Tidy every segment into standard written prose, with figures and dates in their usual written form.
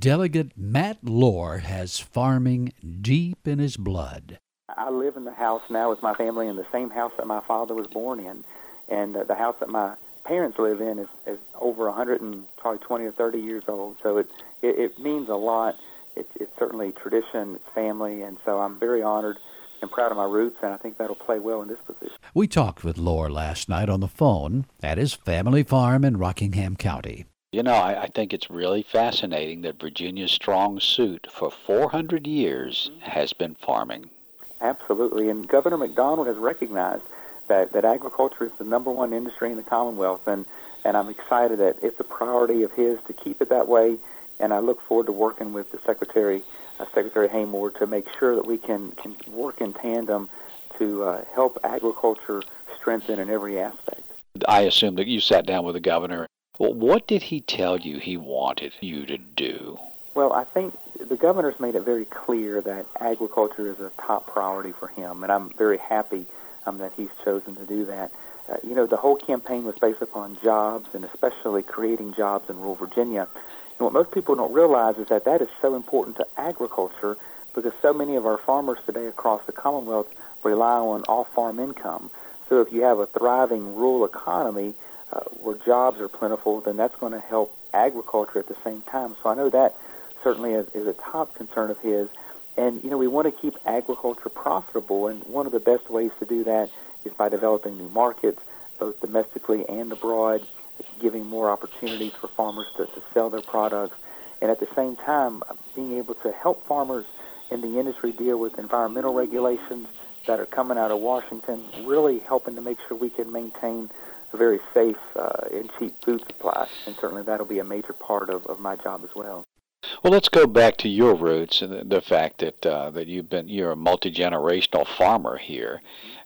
Delegate Matt Lohr has farming deep in his blood. I live in the house now with my family in the same house that my father was born in, and the house that my parents live in is over 120 or 30 years old, so it means a lot. It's certainly tradition, it's family, and so I'm very honored and proud of my roots, and I think that'll play well in this position. We talked with Lohr last night on the phone at his family farm in Rockingham County. You know, I think it's really fascinating that Virginia's strong suit for 400 years has been farming. Absolutely, and Governor McDonald has recognized that agriculture is the number one industry in the Commonwealth, and I'm excited that it's a priority of his to keep it that way, and I look forward to working with the Secretary Haymore, to make sure that we can work in tandem to help agriculture strengthen in every aspect. I assume that you sat down with the governor. Well, what did he tell you he wanted you to do? Well, I think the governor's made it very clear that agriculture is a top priority for him, and I'm very happy that he's chosen to do that. The whole campaign was based upon jobs, and especially creating jobs in rural Virginia. And what most people don't realize is that is so important to agriculture, because so many of our farmers today across the Commonwealth rely on off-farm income. So if you have a thriving rural economy where jobs are plentiful, then that's going to help agriculture at the same time. So I know that certainly is a top concern of his. And, we want to keep agriculture profitable, and one of the best ways to do that is by developing new markets, both domestically and abroad, giving more opportunities for farmers to sell their products, and at the same time being able to help farmers in the industry deal with environmental regulations that are coming out of Washington, really helping to make sure we can maintain a very safe and cheap food supply, and certainly that'll be a major part of my job as well. Well, let's go back to your roots and the fact that you're a multi-generational farmer here.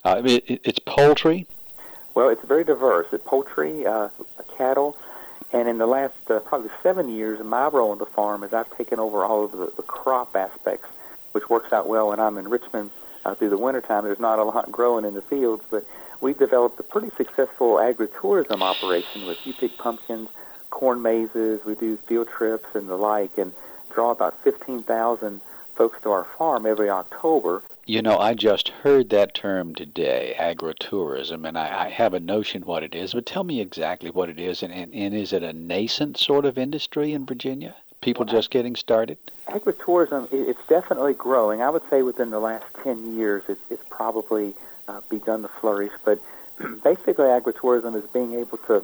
It's poultry. Well, it's very diverse. It's poultry, cattle, and in the last probably 7 years, my role on the farm is I've taken over all of the crop aspects, which works out well when I'm in Richmond through the wintertime. There's not a lot growing in the fields, but we've developed a pretty successful agritourism operation with you pick pumpkins, corn mazes. We do field trips and the like, and draw about 15,000 folks to our farm every October. I just heard that term today, agritourism, and I have a notion what it is, but tell me exactly what it is, and is it a nascent sort of industry in Virginia? People just getting started? Agritourism, it's definitely growing. I would say within the last 10 years, it's probably begun to flourish, but basically agritourism is being able to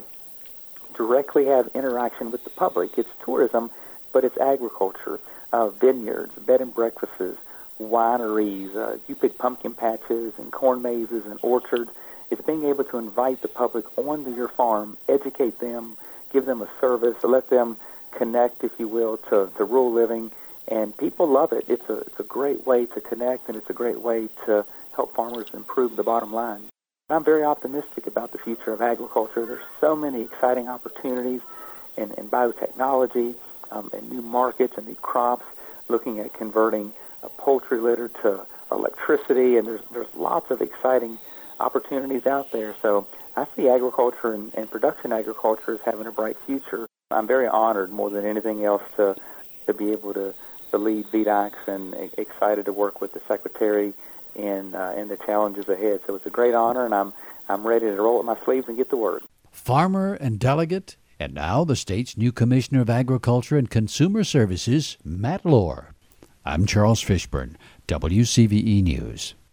directly have interaction with the public. It's tourism, but it's agriculture, vineyards, bed and breakfasts, wineries, you pick pumpkin patches and corn mazes and orchards. It's being able to invite the public onto your farm, educate them, give them a service, let them connect, if you will, to rural living, and people love it. It's a great way to connect, and it's a great way to help farmers improve the bottom line. I'm very optimistic about the future of agriculture. There's so many exciting opportunities in biotechnology, and new markets and new crops, looking at converting poultry litter to electricity, and there's lots of exciting opportunities out there. So I see agriculture and production agriculture as having a bright future. I'm very honored more than anything else to be able to lead VDOCS, and excited to work with the Secretary in the challenges ahead. So it's a great honor, and I'm ready to roll up my sleeves and get to work. Farmer and delegate, and now the state's new Commissioner of Agriculture and Consumer Services, Matt Lohr. I'm Charles Fishburne, WCVE News.